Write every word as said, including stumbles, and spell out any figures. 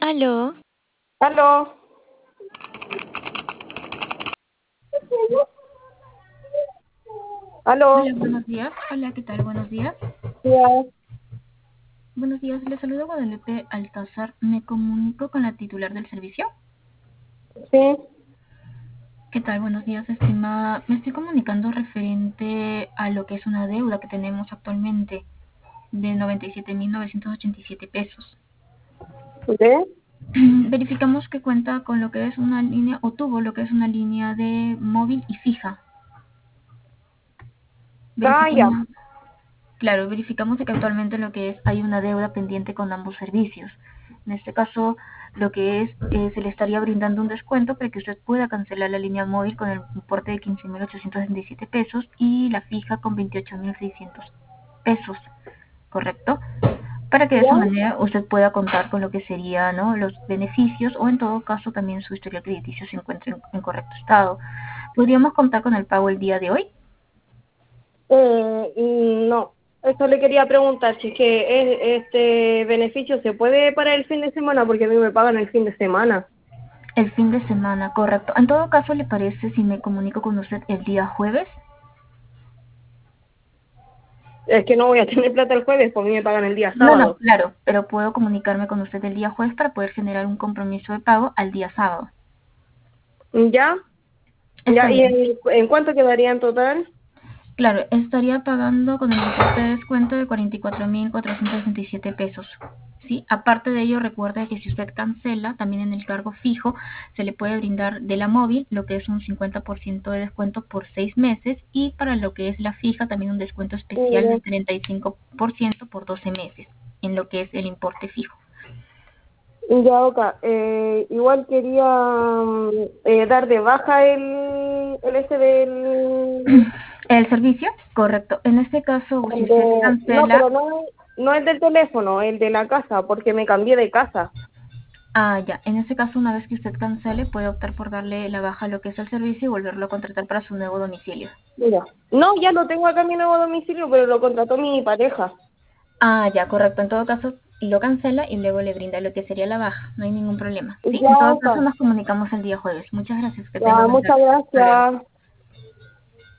Aló. Aló. Hola, Aló. buenos días. Hola, ¿qué tal? Buenos días. Ya. Buenos días, le saludo Guadalupe Altazar. Me comunico con la titular del servicio. Sí. ¿Qué tal? Buenos días, estimada. Me estoy comunicando referente a lo que es una deuda que tenemos actualmente de noventa y siete mil novecientos ochenta y siete pesos. ¿De? Verificamos que cuenta con lo que es una línea, o tuvo lo que es una línea de móvil y fija. Ah, ya. Verificamos, claro, verificamos de que actualmente lo que es hay una deuda pendiente con ambos servicios. En este caso, lo que es, eh, se le estaría brindando un descuento para que usted pueda cancelar la línea móvil con el importe de quince mil ochocientos setenta y siete pesos y la fija con veintiocho mil seiscientos pesos, ¿correcto? Para que de ¿Ya? esa manera usted pueda contar con lo que serían, ¿no?, los beneficios, o en todo caso también su historial crediticio se encuentre en, en correcto estado. ¿Podríamos contar con el pago el día de hoy? Eh, mm, no. Eso le quería preguntar, si es que es- este beneficio se puede para el fin de semana, porque a mí me pagan el fin de semana. El fin de semana, correcto. En todo caso, ¿le parece si me comunico con usted el día jueves? Es que no voy a tener plata el jueves, porque a mí me pagan el día No, no, sábado. claro, pero puedo comunicarme con usted el día jueves para poder generar un compromiso de pago al día sábado. ¿Ya? Está ¿Ya? ¿Y bien. en, en cuánto quedaría en total? Claro, estaría pagando con el importe de descuento de cuarenta y cuatro mil cuatrocientos sesenta y siete pesos. ¿Sí? Aparte de ello, recuerde que si usted cancela, también en el cargo fijo se le puede brindar de la móvil lo que es un cincuenta por ciento de descuento por seis meses, y para lo que es la fija también un descuento especial Ya, del treinta y cinco por ciento por doce meses en lo que es el importe fijo. ya, Oka. Eh, igual quería mm, eh, dar de baja el, el este del... El servicio, correcto. En este caso, si el usted de- no, cancela. pero no, no el del teléfono, el de la casa, porque me cambié de casa. Ah, ya. En ese caso, una vez que usted cancele, puede optar por darle la baja a lo que es el servicio y volverlo a contratar para su nuevo domicilio. Mira. No, ya lo tengo acá en mi nuevo domicilio, pero lo contrató mi pareja. Ah, ya, correcto. En todo caso, lo cancela y luego le brinda lo que sería la baja. No hay ningún problema. ¿Sí? Ya, En todo caso, Oka. nos comunicamos el día jueves. Muchas gracias. Que tenga Ya, buena muchas tarde. Hasta luego. gracias.